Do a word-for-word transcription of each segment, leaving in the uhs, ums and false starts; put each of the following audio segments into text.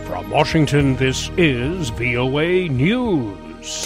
From Washington, this is V O A News.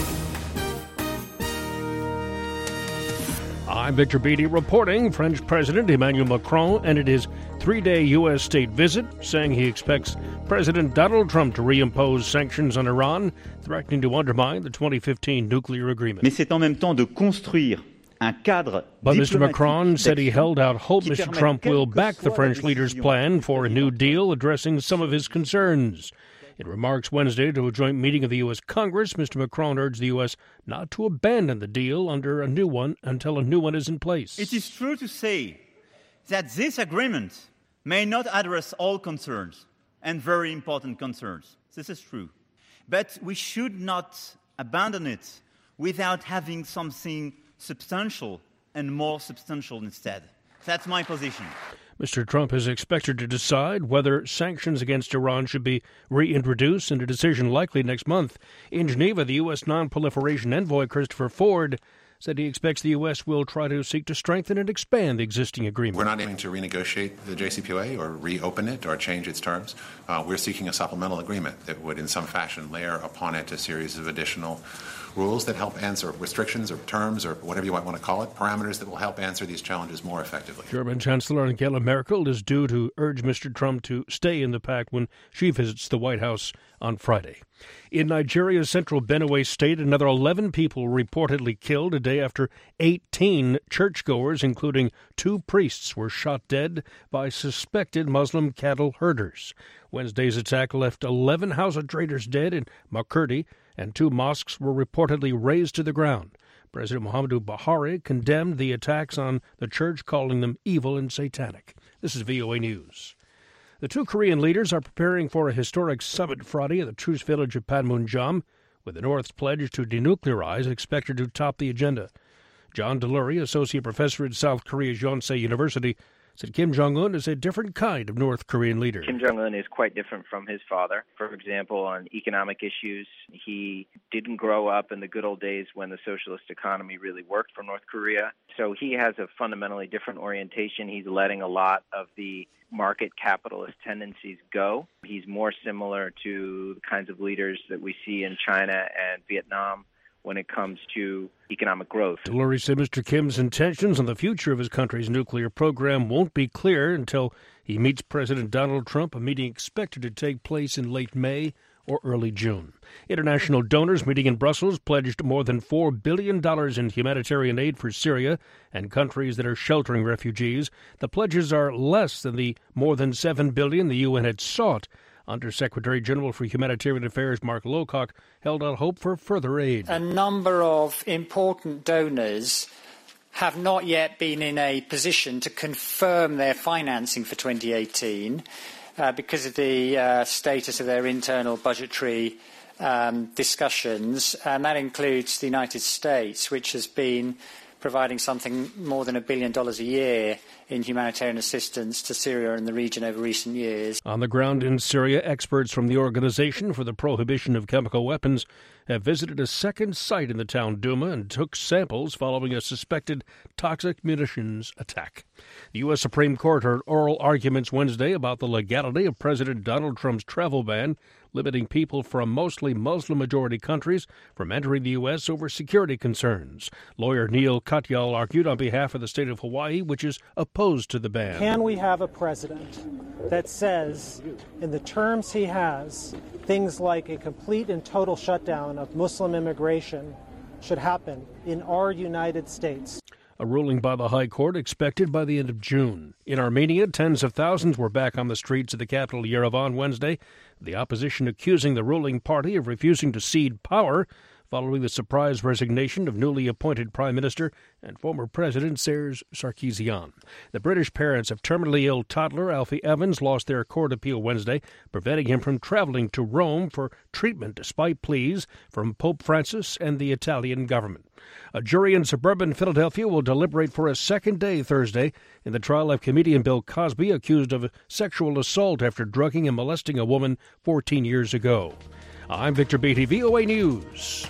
I'm Victor Beattie reporting. French President Emmanuel Macron ended his three-day U S state visit, saying he expects President Donald Trump to reimpose sanctions on Iran, threatening to undermine the twenty fifteen nuclear agreement. Mais c'est en même temps de construire un cadre. But Mister Macron said he held out hope Mister Trump will back the French leader's plan for a new deal addressing some of his concerns. In remarks Wednesday to a joint meeting of the U S. Congress, Mister Macron urged the U S not to abandon the deal under a new one until a new one is in place. It is true to say that this agreement may not address all concerns and very important concerns. This is true. But we should not abandon it without having something substantial and more substantial instead. That's my position. Mister Trump is expected to decide whether sanctions against Iran should be reintroduced, in a decision likely next month. In Geneva, the U S non-proliferation envoy Christopher Ford said he expects the U S will try to seek to strengthen and expand the existing agreement. We're not aiming to renegotiate the J C P O A or reopen it or change its terms. Uh, we're seeking a supplemental agreement that would in some fashion layer upon it a series of additional rules that help answer restrictions or terms or whatever you might want to call it, parameters that will help answer these challenges more effectively. German Chancellor Angela Merkel is due to urge Mister Trump to stay in the pact when she visits the White House on Friday. In Nigeria's central Benue state, another eleven people reportedly killed a day after eighteen churchgoers, including two priests, were shot dead by suspected Muslim cattle herders. Wednesday's attack left eleven Hausa traders dead in Makurdi, and two mosques were reportedly razed to the ground. President Muhammadu Buhari condemned the attacks on the church, calling them evil and satanic. This is V O A News. The two Korean leaders are preparing for a historic summit Friday at the truce village of Panmunjom, with the North's pledge to denuclearize expected to top the agenda. John Delury, associate professor at South Korea's Yonsei University, said Kim Jong-un is a different kind of North Korean leader. Kim Jong-un is quite different from his father. For example, on economic issues, he didn't grow up in the good old days when the socialist economy really worked for North Korea. So he has a fundamentally different orientation. He's letting a lot of the market capitalist tendencies go. He's more similar to the kinds of leaders that we see in China and Vietnam when it comes to economic growth. Delury said Mister Kim's intentions on the future of his country's nuclear program won't be clear until he meets President Donald Trump, a meeting expected to take place in late May or early June. International donors meeting in Brussels pledged more than four billion dollars in humanitarian aid for Syria and countries that are sheltering refugees. The pledges are less than the more than seven billion dollars the U N had sought. Undersecretary General for Humanitarian Affairs Mark Lowcock held out hope for further aid. A number of important donors have not yet been in a position to confirm their financing for twenty eighteen uh, because of the uh, status of their internal budgetary um, discussions, and that includes the United States, which has been providing something more than a billion dollars a year in humanitarian assistance to Syria and the region over recent years. On the ground in Syria, experts from the Organization for the Prohibition of Chemical Weapons have visited a second site in the town Duma and took samples following a suspected toxic munitions attack. The U S. Supreme Court heard oral arguments Wednesday about the legality of President Donald Trump's travel ban, limiting people from mostly Muslim-majority countries from entering the U S over security concerns. Lawyer Neil Katyal argued on behalf of the state of Hawaii, which is opposed to the ban. Can we have a president that says, in the terms he has, things like a complete and total shutdown of Muslim immigration should happen in our United States? A ruling by the High Court expected by the end of June. In Armenia, tens of thousands were back on the streets of the capital Yerevan Wednesday, the opposition accusing the ruling party of refusing to cede power following the surprise resignation of newly appointed Prime Minister and former President Serge Sarkisian. The British parents of terminally ill toddler Alfie Evans lost their court appeal Wednesday, preventing him from traveling to Rome for treatment despite pleas from Pope Francis and the Italian government. A jury in suburban Philadelphia will deliberate for a second day Thursday in the trial of comedian Bill Cosby, accused of sexual assault after drugging and molesting a woman fourteen years ago. I'm Victor Beattie, V O A News.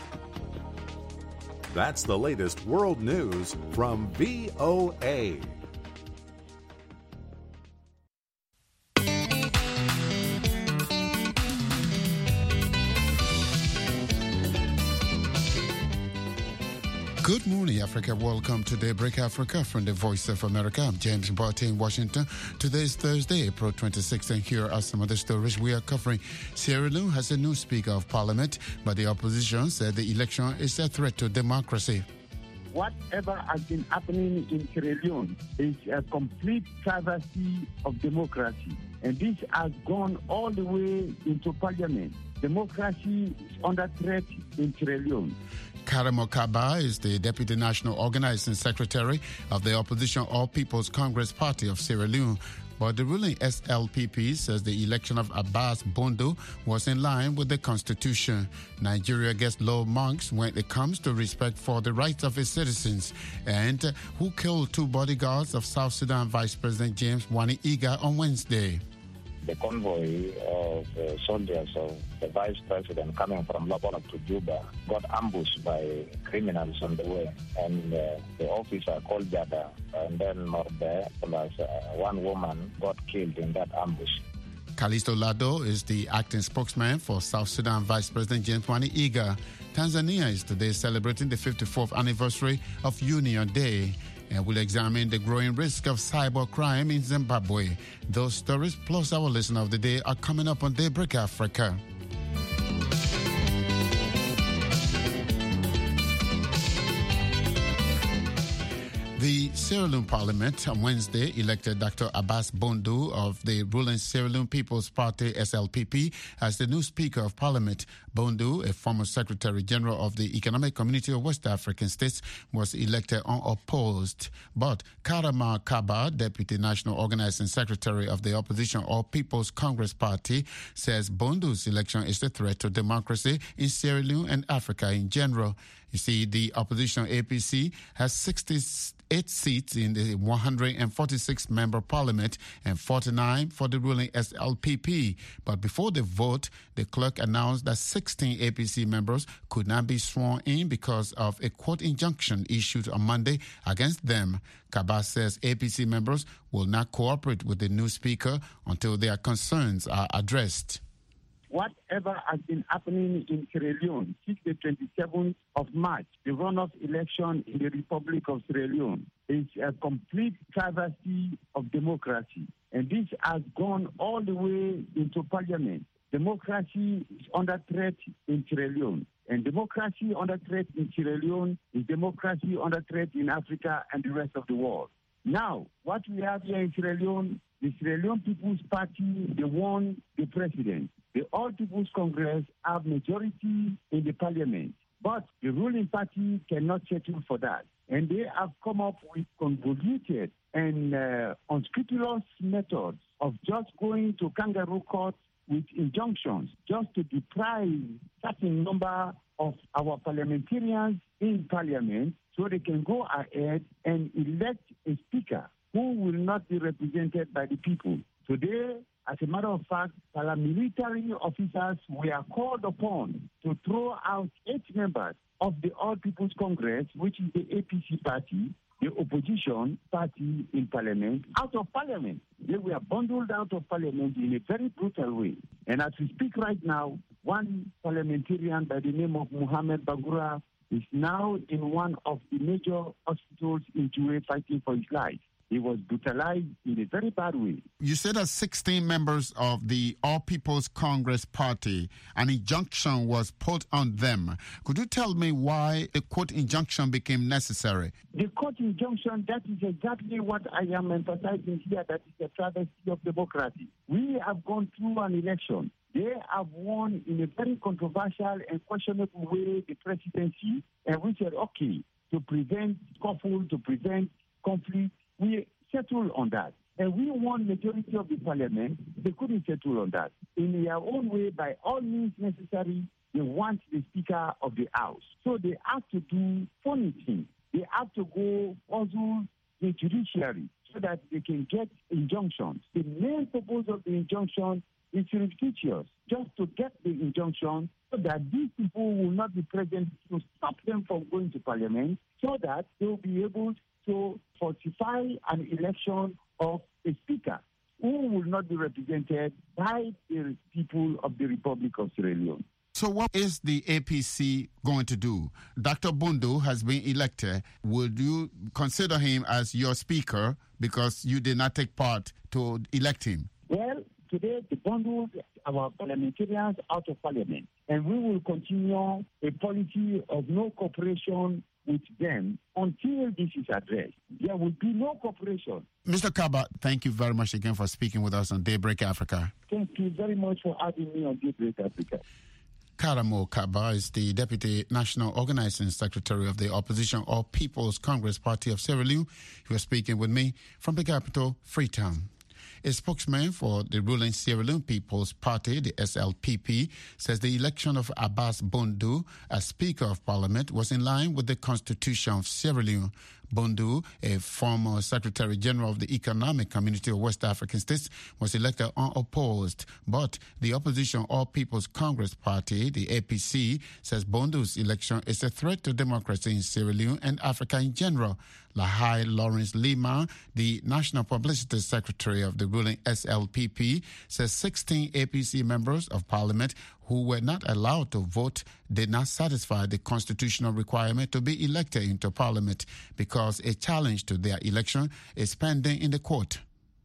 That's the latest world news from V O A. Good morning, Africa. Welcome to Daybreak Africa from the Voice of America. I'm James Barty in Washington. Today is Thursday, April twenty-sixth, and here are some of the stories we are covering. Sierra Leone has a new Speaker of Parliament, but the opposition said the election is a threat to democracy. Whatever has been happening in Sierra Leone is a complete travesty of democracy, and this has gone all the way into Parliament. Democracy is under threat in Sierra Leone. Karamo Kaba is the Deputy National Organizing Secretary of the opposition All People's Congress Party of Sierra Leone. But the ruling S L P P says the election of Abbas Bondo was in line with the Constitution. Nigeria gets low marks when it comes to respect for the rights of its citizens. And uh, who killed two bodyguards of South Sudan Vice President James Wani Iga on Wednesday? The convoy of uh, soldiers of the vice president coming from Lobona to Juba got ambushed by criminals on the way, and uh, the officer called Jada, and then Morbe plus uh, one woman got killed in that ambush. Kalisto Lado is the acting spokesman for South Sudan Vice President James Wani Iga. Tanzania is today celebrating the fifty-fourth anniversary of Union Day, and we'll examine the growing risk of cyber crime in Zimbabwe. Those stories plus our listener of the day are coming up on Daybreak Africa. The Sierra Leone Parliament on Wednesday elected Doctor Abbas Bondo of the ruling Sierra Leone People's Party S L P P as the new Speaker of Parliament. Bondo, a former Secretary General of the Economic Community of West African States, was elected unopposed. But Karama Kaba, Deputy National Organizing Secretary of the opposition All People's Congress Party, says Bondo's election is a threat to democracy in Sierra Leone and Africa in general. You see, the opposition A P C has sixty-eight seats in the one hundred forty-six member parliament and forty-nine for the ruling S L P P. But before the vote, the clerk announced that sixteen A P C members could not be sworn in because of a court injunction issued on Monday against them. Kaba says A P C members will not cooperate with the new speaker until their concerns are addressed. Whatever has been happening in Sierra Leone since the twenty-seventh of March, the runoff election in the Republic of Sierra Leone, is a complete travesty of democracy. And this has gone all the way into Parliament. Democracy is under threat in Sierra Leone. And democracy under threat in Sierra Leone is democracy under threat in Africa and the rest of the world. Now, what we have here in Sierra Leone, the Sierra Leone People's Party, they won the president. The All People's Congress have majority in the parliament, but the ruling party cannot settle for that. And they have come up with convoluted and uh, unscrupulous methods of just going to kangaroo court with injunctions just to deprive certain number of our parliamentarians in parliament so they can go ahead and elect a speaker who will not be represented by the people. Today, as a matter of fact, paramilitary officers were called upon to throw out eight members of the All People's Congress, which is the A P C party, the opposition party in parliament, out of parliament. They were bundled out of parliament in a very brutal way. And as we speak right now, one parliamentarian by the name of Muhammad Bagura is now in one of the major hospitals in Jue fighting for his life. He was brutalized in a very bad way. You said that sixteen members of the All People's Congress Party, an injunction was put on them. Could you tell me why a court injunction became necessary? The court injunction, that is exactly what I am emphasizing here, that is a travesty of democracy. We have gone through an election. They have won in a very controversial and questionable way the presidency, and we said, okay, to prevent scuffle, to prevent conflict, we settled on that. And we won majority of the parliament. They couldn't settle on that. In their own way, by all means necessary, they want the Speaker of the House. So they have to do funny things. They have to go puzzle the judiciary so that they can get injunctions. The main purpose of the injunction is fictitious, just to get the injunction so that these people will not be present to stop them from going to parliament, so that they will be able to fortify an election of a speaker who will not be represented by the people of the Republic of Sierra Leone. So what is the A P C going to do? Doctor Bondu has been elected. Would you consider him as your speaker because you did not take part to elect him? Well, today the Bondu, our parliamentarians out of parliament, and we will continue a policy of no cooperation with them until this is addressed. There will be no cooperation. Mister Kaba, thank you very much again for speaking with us on Daybreak Africa. Thank you very much for having me on Daybreak Africa. Karamo Kaba is the Deputy National Organizing Secretary of the Opposition All People's Congress Party of Sierra Leone. He was speaking with me from the capital, Freetown. A spokesman for the ruling Sierra Leone People's Party, the S L P P, says the election of Abass Bondu as Speaker of Parliament was in line with the Constitution of Sierra Leone. Bondu, a former Secretary General of the Economic Community of West African States, was elected unopposed. But the opposition All People's Congress Party, the A P C, says Bondu's election is a threat to democracy in Sierra Leone and Africa in general. Lahai Lawrence Lima, the National Publicity Secretary of the ruling S L P P, says sixteen A P C members of Parliament who were not allowed to vote did not satisfy the constitutional requirement to be elected into Parliament because a challenge to their election is pending in the court.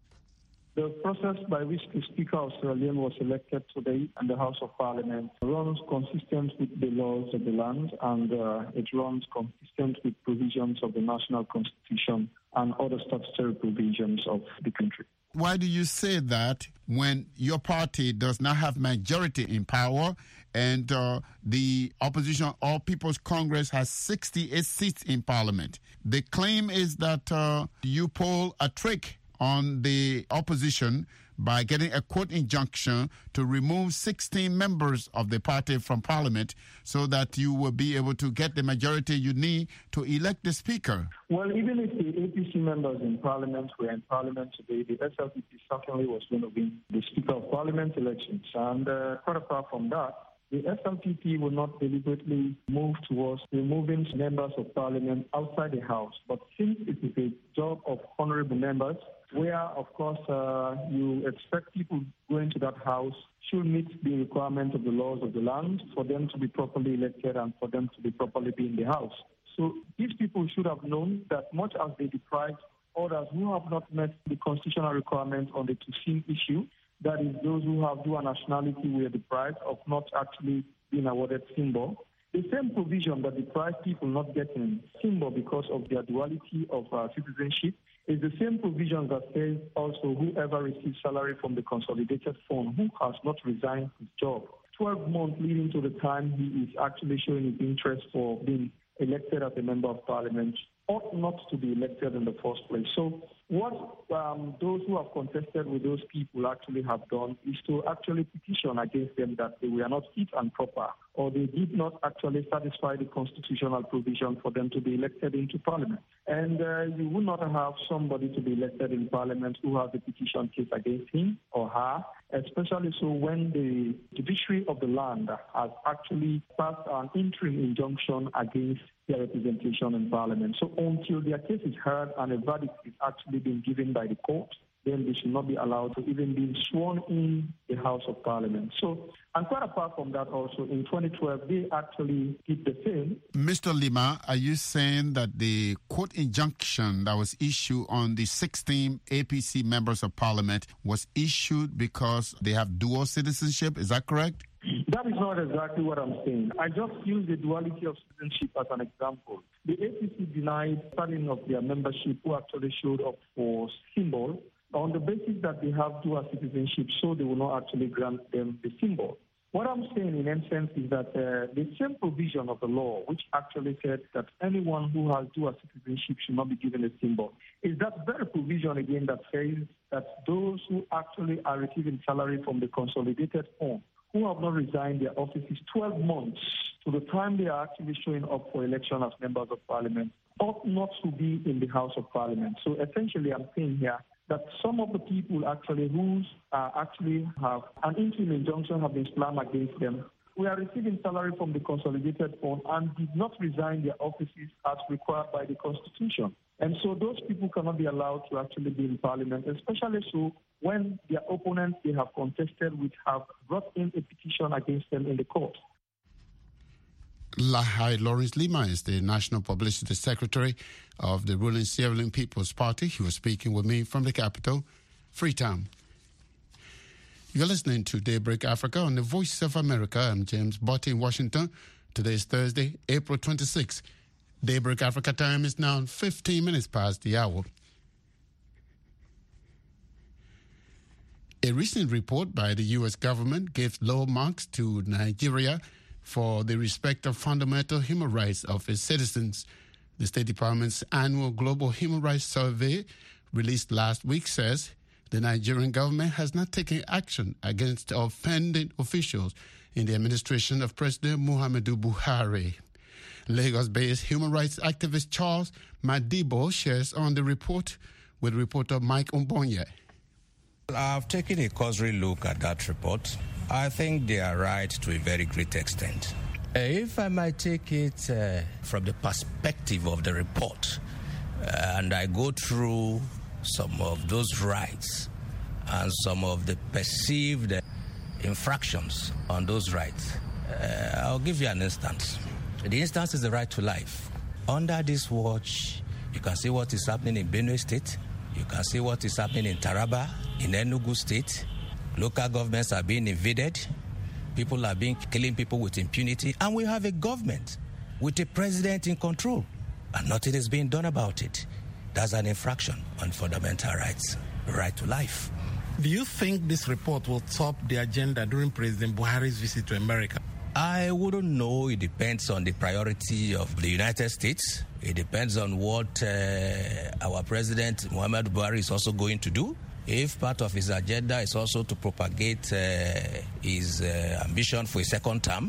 The process by which the Speaker of Sierra Leone was elected today in the House of Parliament runs consistent with the laws of the land, and uh, it runs consistent with provisions of the National Constitution and other statutory provisions of the country. Why do you say that when your party does not have majority in power and uh, the opposition All People's Congress has sixty-eight seats in Parliament? The claim is that uh, you pull a trick on the opposition by getting a court injunction to remove sixteen members of the party from Parliament so that you will be able to get the majority you need to elect the Speaker. Well, even if the A P C members in Parliament were in Parliament today, the S L P P certainly was going to win the Speaker of Parliament elections. And uh, quite apart from that, the S L P P will not deliberately move towards removing members of Parliament outside the House. But since it is a job of honorable members, where, of course, uh, you expect people going to that House should meet the requirement of the laws of the land for them to be properly elected and for them to be properly be in the House. So these people should have known that much as they deprived others who have not met the constitutional requirement on the Tusim issue, that is, those who have dual nationality were deprived of not actually being awarded symbol. The same provision that deprives people not getting symbol because of their duality of uh, citizenship is the same provision that says also whoever receives salary from the consolidated fund who has not resigned his job twelve months leading to the time he is actually showing his interest for being elected as a member of Parliament ought not to be elected in the first place. So what um, those who have contested with those people actually have done is to actually petition against them that they were not fit and proper, or they did not actually satisfy the constitutional provision for them to be elected into Parliament. And uh, you would not have somebody to be elected in Parliament who has a petition case against him or her, especially so when the judiciary of the land has actually passed an interim injunction against their representation in Parliament. So until their case is heard and a verdict is actually being given by the court, then they should not be allowed to even be sworn in the House of Parliament. So, and quite apart from that also, in twenty twelve, they actually did the same. Mister Lima, are you saying that the court injunction that was issued on the sixteen A P C members of Parliament was issued because they have dual citizenship? Is that correct? That is not exactly what I'm saying. I just use the duality of citizenship as an example. The A P C denied starting of their membership who actually showed up for symbol on the basis that they have dual citizenship, so they will not actually grant them the symbol. What I'm saying in essence is that uh, the same provision of the law, which actually said that anyone who has dual citizenship should not be given a symbol, is that very provision again that says that those who actually are receiving salary from the consolidated fund, who have not resigned their offices twelve months to the time they are actually showing up for election as members of Parliament, ought not to be in the House of Parliament. So essentially I'm saying here that some of the people actually who uh, actually have an interim injunction have been slammed against them, we are receiving salary from the consolidated fund and did not resign their offices as required by the Constitution. And so those people cannot be allowed to actually be in Parliament, especially so when their opponents they have contested, which have brought in a petition against them in the court. Lahai Lawrence Lima is the National Publicity Secretary of the ruling Sierra Leone People's Party. He was speaking with me from the capital, Freetown. You're listening to Daybreak Africa on the Voice of America. I'm James Botti in Washington. Today is Thursday, April twenty-sixth. Daybreak Africa time is now fifteen minutes past the hour. A recent report by the U S government gave low marks to Nigeria for the respect of fundamental human rights of its citizens. The State Department's annual Global Human Rights Survey, released last week, says the Nigerian government has not taken action against offending officials in the administration of President Muhammadu Buhari. Lagos-based human rights activist Charles Madibo shares on the report with reporter Mike Umbonye. I've taken a cursory look at that report. I think they are right to a very great extent. Uh, if I might take it uh, from the perspective of the report, uh, and I go through some of those rights and some of the perceived uh, infractions on those rights, uh, I'll give you an instance. The instance is the right to life. Under this watch, you can see what is happening in Benue State. You can see what is happening in Taraba, in Enugu State. Local governments are being invaded. People are being killing people with impunity. And we have a government with a president in control. And nothing is being done about it. That's an infraction on fundamental rights, the right to life. Do you think this report will top the agenda during President Buhari's visit to America? I wouldn't know. It depends on the priority of the United States. It depends on what uh, our President Muhammadu Buhari is also going to do. If part of his agenda is also to propagate uh, his uh, ambition for a second term,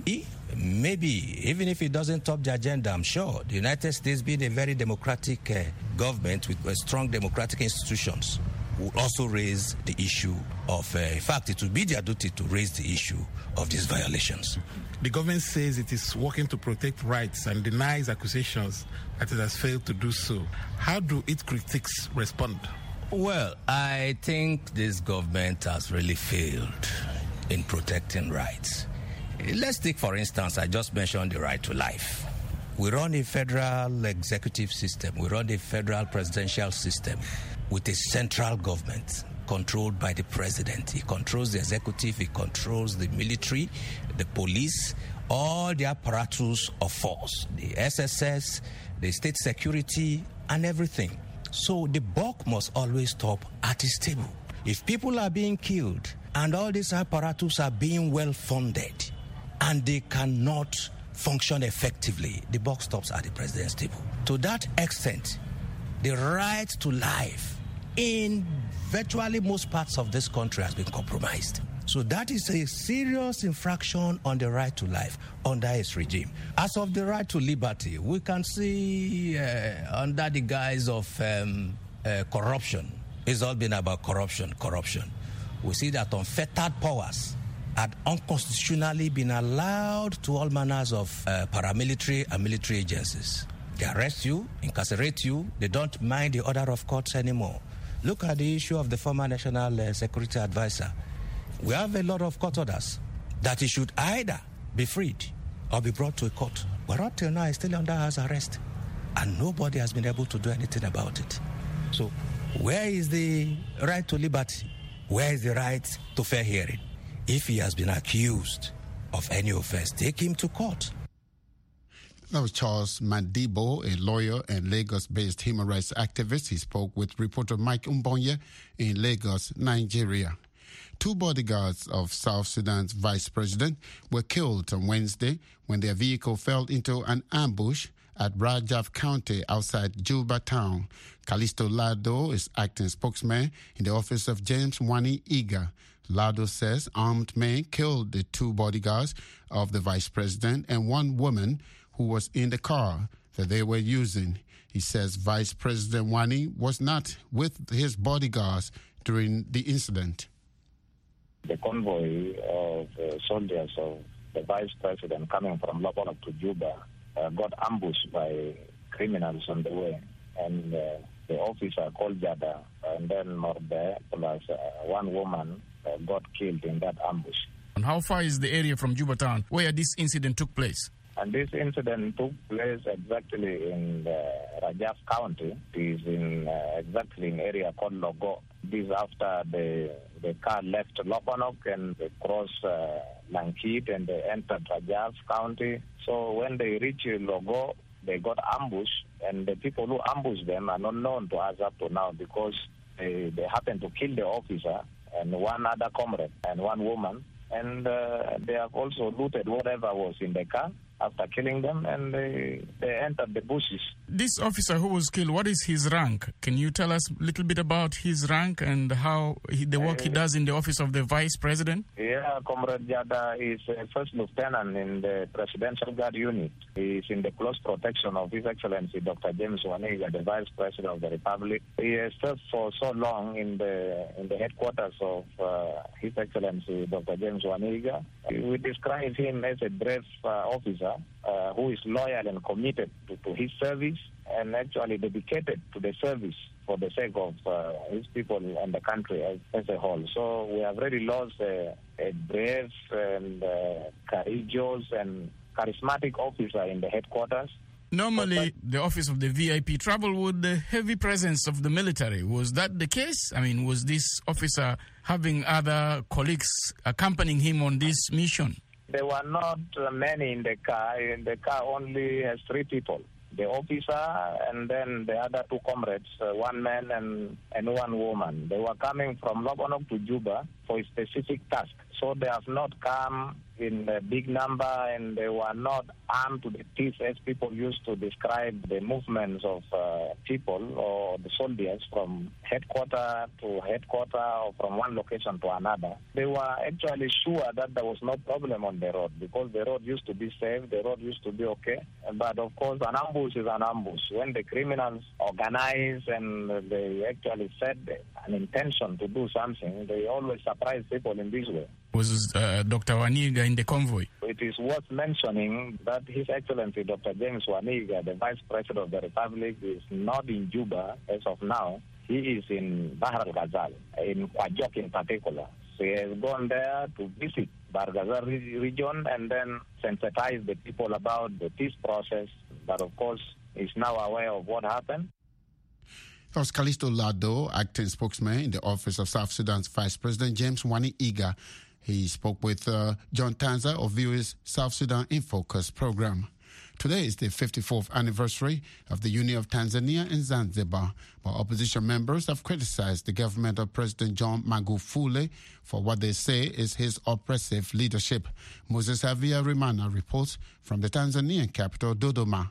maybe, even if it doesn't top the agenda, I'm sure the United States, being a very democratic uh, government with uh, strong democratic institutions, will also raise the issue of, uh, in fact, it will be their duty to raise the issue of these violations. The government says it is working to protect rights and denies accusations that it has failed to do so. How do its critics respond? Well, I think this government has really failed in protecting rights. Let's take, for instance, I just mentioned the right to life. We run a federal executive system. We run a federal presidential system with a central government controlled by the president. He controls the executive, he controls the military, the police, all the apparatus of force, the S S S, the state security, and everything. So the buck must always stop at his table. If people are being killed and all these apparatus are being well funded and they cannot function effectively, the buck stops at the president's table. To that extent, the right to life in virtually most parts of this country has been compromised. So that is a serious infraction on the right to life under his regime. As of the right to liberty, we can see uh, under the guise of um, uh, corruption, it's all been about corruption, corruption. We see that unfettered powers had unconstitutionally been allowed to all manners of uh, paramilitary and military agencies. They arrest you, incarcerate you, they don't mind the order of courts anymore. Look at the issue of the former National uh, Security Advisor. We have a lot of court orders that he should either be freed or be brought to a court. But up till now, he's still under house arrest. And nobody has been able to do anything about it. So where is the right to liberty? Where is the right to fair hearing? If he has been accused of any offense, take him to court. That was Charles Madibo, a lawyer and Lagos-based human rights activist. He spoke with reporter Mike Umbonye in Lagos, Nigeria. Two bodyguards of South Sudan's vice president were killed on Wednesday when their vehicle fell into an ambush at Rajaf County outside Juba town. Calisto Lado is acting spokesman in the office of James Wani Iga. Lado says armed men killed the two bodyguards of the vice president and one woman who was in the car that they were using. He says Vice President Wani was not with his bodyguards during the incident. The convoy of uh, soldiers of the vice president coming from Lobonok to Juba uh, got ambushed by criminals on the way. And uh, the officer called Jada, and then Morbe, plus uh, one woman uh, got killed in that ambush. And how far is the area from Juba town where this incident took place? And this incident took place exactly in uh, Rajaf County. It is in uh, exactly in an area called Logo. This after the the car left Lopanok and they crossed uh, Lankit and they entered Rajaf County. So when they reached Logo, they got ambushed, and the people who ambushed them are not known to us up to now because they, they happened to kill the officer and one other comrade and one woman. And uh, they have also looted whatever was in the car after killing them, and they, they entered the bushes. This officer who was killed, what is his rank? Can you tell us a little bit about his rank and how he, the work uh, he does in the office of the Vice President? Yeah, Comrade Jada is a first lieutenant in the Presidential Guard Unit. He is in the close protection of His Excellency Doctor James Waniga, the Vice President of the Republic. He has served for so long in the in the headquarters of uh, His Excellency Doctor James Waniga. We describe him as a brave uh, officer uh, who is loyal and committed to, to his service and actually dedicated to the service for the sake of uh, his people and the country as, as a whole. So we have really lost a, a brave and uh, courageous and charismatic officer in the headquarters. Normally, the office of the V I P travel with the heavy presence of the military. Was that the case? I mean, was this officer having other colleagues accompanying him on this mission? There were not uh, many in the car. The car only has three people. The officer and then the other two comrades, uh, one man and, and one woman. They were coming from Lopanok to Juba for a specific task. So they have not come in a big number and they were not armed to the teeth as people used to describe the movements of uh, people or the soldiers from headquarter to headquarter or from one location to another. They were actually sure that there was no problem on the road because the road used to be safe, the road used to be okay. But of course, an ambush is an ambush. When the criminals organize and they actually set an intention to do something, they always surprise people in this way. Was uh, Doctor Waniga in the convoy? It is worth mentioning that His Excellency Doctor James Waniga, the Vice President of the Republic, is not in Juba as of now. He is in Bahr al-Ghazal, in Kwajok in particular. So he has gone there to visit Bahr al-Ghazal region and then sensitize the people about the peace process. But of course, he's now aware of what happened. That was Callisto Lado, acting spokesman in the office of South Sudan's Vice President James Waniga. He spoke with uh, John Tanza of V O A's South Sudan in Focus program. Today is the fifty-fourth anniversary of the Union of Tanzania and Zanzibar, while opposition members have criticized the government of President John Magufuli for what they say is his oppressive leadership. Moses Avia Rimana reports from the Tanzanian capital, Dodoma.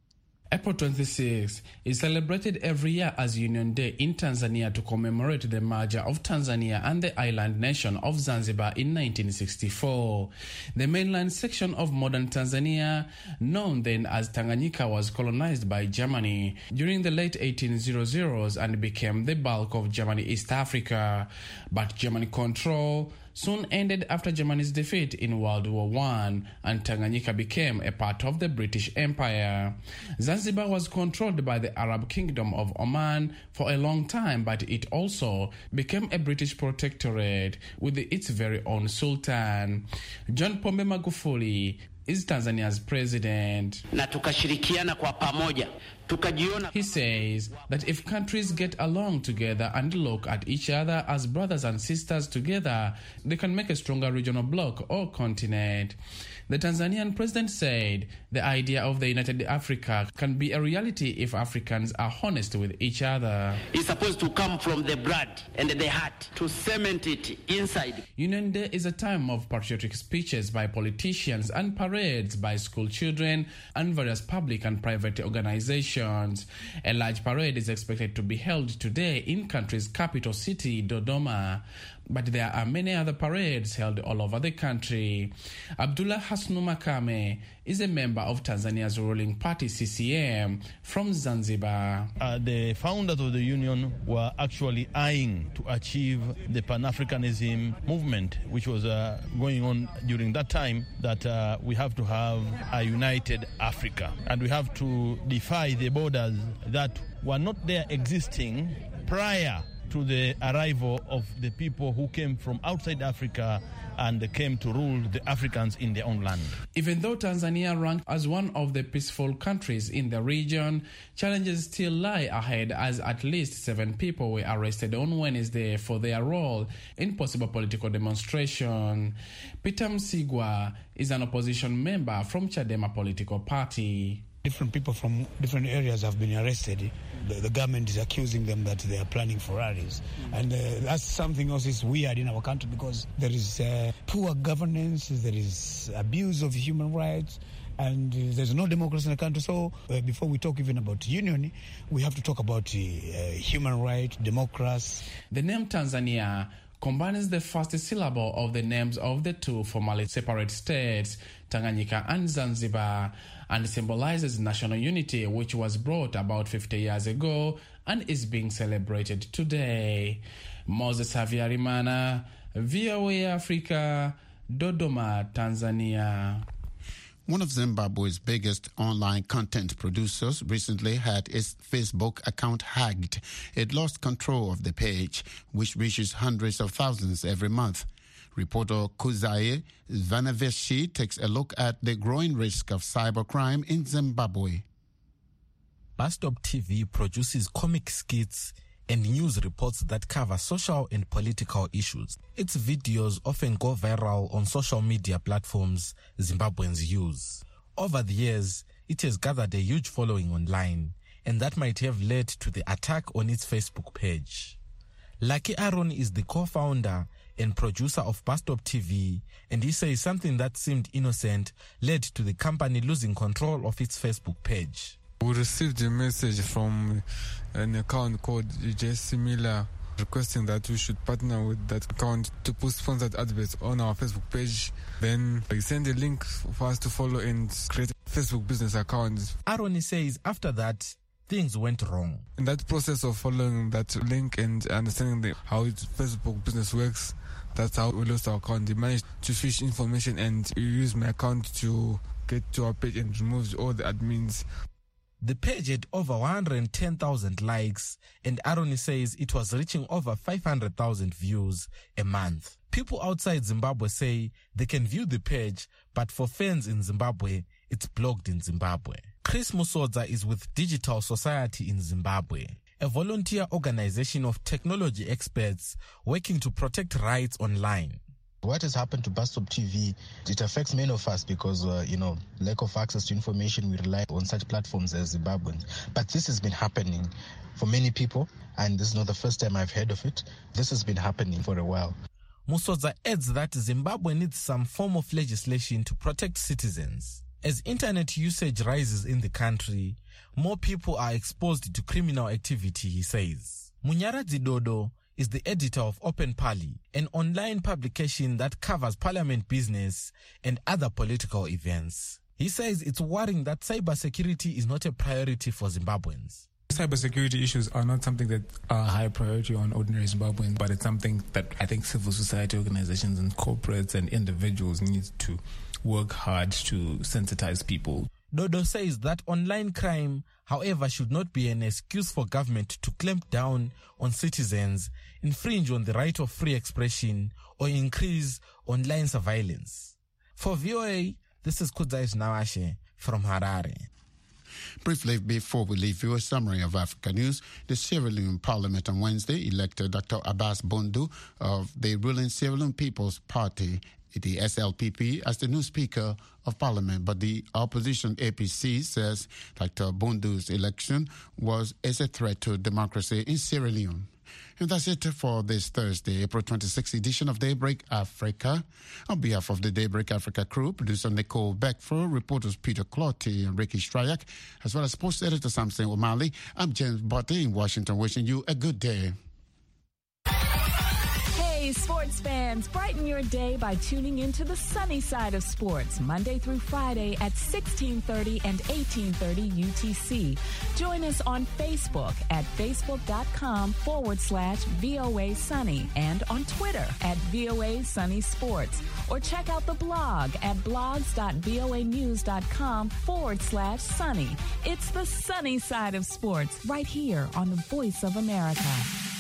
April twenty-sixth is celebrated every year as Union Day in Tanzania to commemorate the merger of Tanzania and the island nation of Zanzibar in nineteen sixty-four. The mainland section of modern Tanzania, known then as Tanganyika, was colonized by Germany during the late eighteen hundreds and became the bulk of Germany East Africa. But German control soon ended after Germany's defeat in World War One, and Tanganyika became a part of the British Empire. Zanzibar was controlled by the Arab Kingdom of Oman for a long time, but it also became a British protectorate with its very own Sultan. John Pombe Magufuli is Tanzania's president. Na tukashirikiana kwa pamoja. He says that if countries get along together and look at each other as brothers and sisters together, they can make a stronger regional bloc or continent. The Tanzanian president said the idea of the United Africa can be a reality if Africans are honest with each other. It's supposed to come from the blood and the heart to cement it inside. Union Day is a time of patriotic speeches by politicians and parades by school children and various public and private organizations. A large parade is expected to be held today in country's capital city, Dodoma. But there are many other parades held all over the country. Abdullah Hasnu Makame is a member of Tanzania's ruling party, C C M, from Zanzibar. Uh, the founders of the union were actually eyeing to achieve the Pan-Africanism movement, which was uh, going on during that time, that uh, we have to have a united Africa. And we have to defy the borders that were not there existing prior to the arrival of the people who came from outside Africa and came to rule the Africans in their own land. Even though Tanzania ranked as one of the peaceful countries in the region, challenges still lie ahead as at least seven people were arrested on Wednesday for their role in possible political demonstration. Peter Msigwa is an opposition member from Chadema political party. Different people from different areas have been arrested. The, the government is accusing them that they are planning for rallies. Mm-hmm. And uh, that's something else is weird in our country because there is uh, poor governance, there is abuse of human rights, and uh, there's no democracy in the country. So uh, before we talk even about union, we have to talk about uh, human rights, democracy. The name Tanzania combines the first syllable of the names of the two formerly separate states, Tanganyika and Zanzibar, and symbolizes national unity, which was brought about fifty years ago and is being celebrated today. Moses Havyarimana, V O A Africa, Dodoma, Tanzania. One of Zimbabwe's biggest online content producers recently had its Facebook account hacked. It lost control of the page, which reaches hundreds of thousands every month. Reporter Kuzaye Vanaveshi takes a look at the growing risk of cybercrime in Zimbabwe. Bastop T V produces comic skits and news reports that cover social and political issues. Its videos often go viral on social media platforms Zimbabweans use. Over the years, it has gathered a huge following online, and that might have led to the attack on its Facebook page. Lucky Aaron is the co-founder and producer of Bastop T V, and he says something that seemed innocent led to the company losing control of its Facebook page. We received a message from an account called J C Miller requesting that we should partner with that account to put sponsored adverts on our Facebook page. Then they sent a link for us to follow and create a Facebook business account. Aaron says after that, things went wrong. In that process of following that link and understanding the, how it, Facebook business works, that's how we lost our account. They managed to fish information and use my account to get to our page and remove all the admins. The page had over one hundred ten thousand likes, and Aaron says it was reaching over five hundred thousand views a month. People outside Zimbabwe say they can view the page, but for fans in Zimbabwe, it's blocked in Zimbabwe. Chris Musodza is with Digital Society in Zimbabwe, a volunteer organization of technology experts working to protect rights online. What has happened to Bastop T V, it affects many of us because, uh, you know, lack of access to information, we rely on such platforms as Zimbabweans. But this has been happening for many people, and this is not the first time I've heard of it. This has been happening for a while. Musodza adds that Zimbabwe needs some form of legislation to protect citizens. As internet usage rises in the country, more people are exposed to criminal activity, he says. Munyaradzi Dodo is the editor of Open Parly, an online publication that covers parliament business and other political events. He says it's worrying that cybersecurity is not a priority for Zimbabweans. Cybersecurity issues are not something that are high priority on ordinary Zimbabweans, but it's something that I think civil society organizations and corporates and individuals need to work hard to sensitize people. Dodo says that online crime, however, should not be an excuse for government to clamp down on citizens, infringe on the right of free expression, or increase online surveillance. For V O A, this is Kudzais Nawashe from Harare. Briefly, before we leave you, a summary of Africa news. The Sierra Leone Parliament on Wednesday elected Doctor Abbas Bondu of the ruling Sierra Leone People's Party, the S L P P, as the new Speaker of Parliament. But the opposition A P C says Doctor Bondu's election was as a threat to democracy in Sierra Leone. And that's it for this Thursday, April twenty-sixth edition of Daybreak Africa. On behalf of the Daybreak Africa crew, producer Nicole Beckford, reporters Peter Clotty and Ricky Stryak, as well as post editor Samson O'Malley, I'm James Botte in Washington, wishing you a good day. Sports fans, brighten your day by tuning into the sunny side of sports Monday through Friday at sixteen thirty and eighteen thirty U T C. Join us on Facebook at facebook.com forward slash VOA Sunny and on Twitter at VOA Sunny Sports. Or check out the blog at blogs.voanews.com forward slash sunny. It's the sunny side of sports right here on the Voice of America.